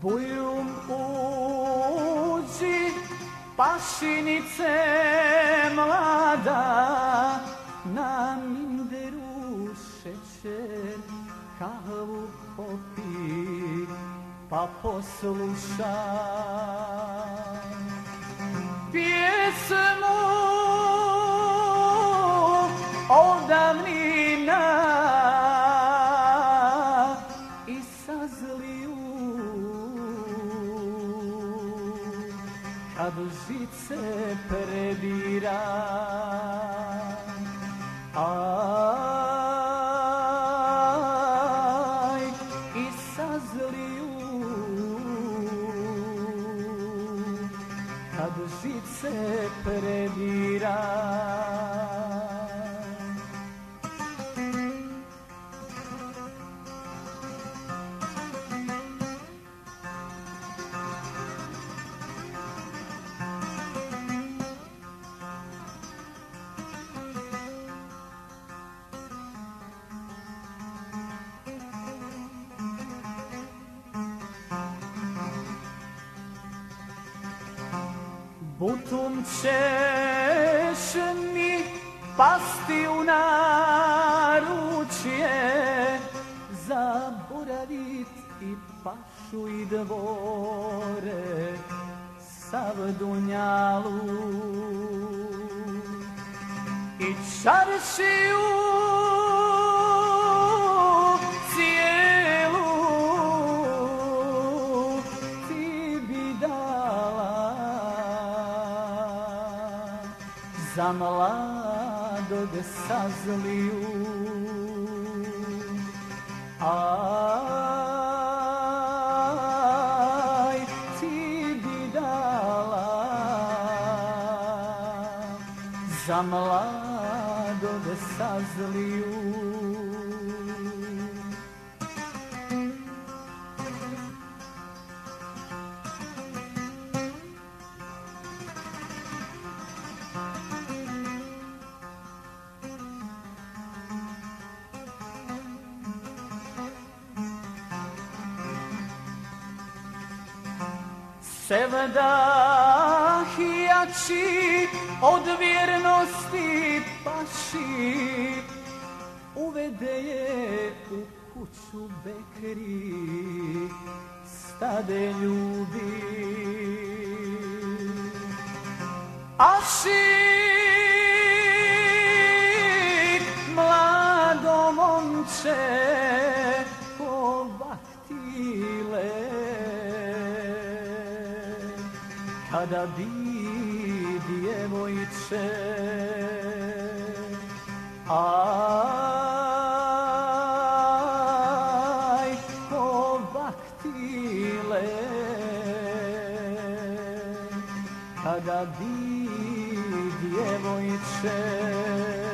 Bujrum uđi, pašinice mlada, na minderu šećer, kahvu popi, pa poslušaj pjesmu od davnina i sazliju kad žice prebira. Aj, i sazliju kad žice prebira. Butum ćeš mi pasti u naručje, zaboravit i pašu i dvore, sav dunjaluk i čaršiju cijelu ti bi dala za mladog sazliju. Aj, ti bi dala za mladog sazliju. Sevdah jači od vjernosti paši, uvede je u kuću Bekri, stade ljubi. Ašik, mlado momče, ko vaktile, kada bi djevojče, aj, ko vaktile, kada bi djevojče.